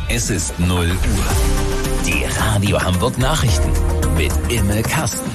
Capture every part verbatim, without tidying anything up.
Es ist null Uhr. Die Radio Hamburg Nachrichten mit Imme Kasten.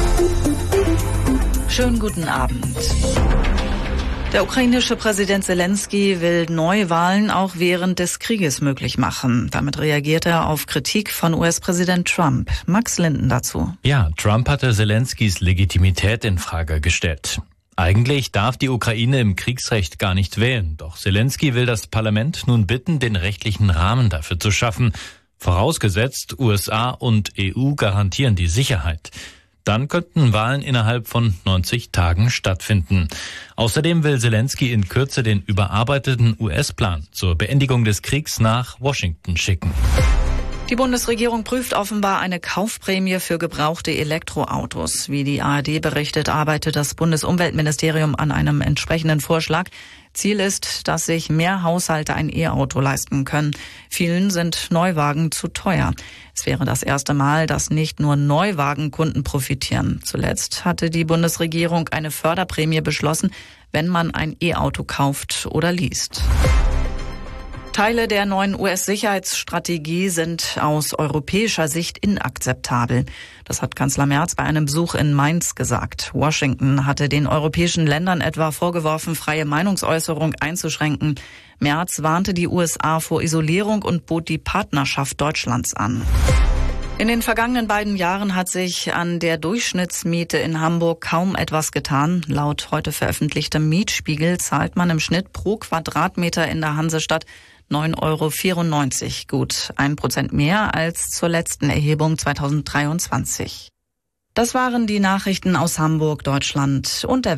Schönen guten Abend. Der ukrainische Präsident Zelensky will Neuwahlen auch während des Krieges möglich machen. Damit reagiert er auf Kritik von U S-Präsident Trump. Max Linden dazu. Ja, Trump hatte Zelenskys Legitimität in Frage gestellt. Eigentlich darf die Ukraine im Kriegsrecht gar nicht wählen. Doch Zelensky will das Parlament nun bitten, den rechtlichen Rahmen dafür zu schaffen. Vorausgesetzt, U S A und E U garantieren die Sicherheit. Dann könnten Wahlen innerhalb von neunzig Tagen stattfinden. Außerdem will Zelensky in Kürze den überarbeiteten U S-Plan zur Beendigung des Kriegs nach Washington schicken. Die Bundesregierung prüft offenbar eine Kaufprämie für gebrauchte Elektroautos. Wie die A R D berichtet, arbeitet das Bundesumweltministerium an einem entsprechenden Vorschlag. Ziel ist, dass sich mehr Haushalte ein E-Auto leisten können. Vielen sind Neuwagen zu teuer. Es wäre das erste Mal, dass nicht nur Neuwagenkunden profitieren. Zuletzt hatte die Bundesregierung eine Förderprämie beschlossen, wenn man ein E-Auto kauft oder least. Teile der neuen U S-Sicherheitsstrategie sind aus europäischer Sicht inakzeptabel. Das hat Kanzler Merz bei einem Besuch in Mainz gesagt. Washington hatte den europäischen Ländern etwa vorgeworfen, freie Meinungsäußerung einzuschränken. Merz warnte die U S A vor Isolierung und bot die Partnerschaft Deutschlands an. In den vergangenen beiden Jahren hat sich an der Durchschnittsmiete in Hamburg kaum etwas getan. Laut heute veröffentlichtem Mietspiegel zahlt man im Schnitt pro Quadratmeter in der Hansestadt neun Euro vierundneunzig, gut ein Prozent mehr als zur letzten Erhebung zweitausenddreiundzwanzig. Das waren die Nachrichten aus Hamburg, Deutschland und der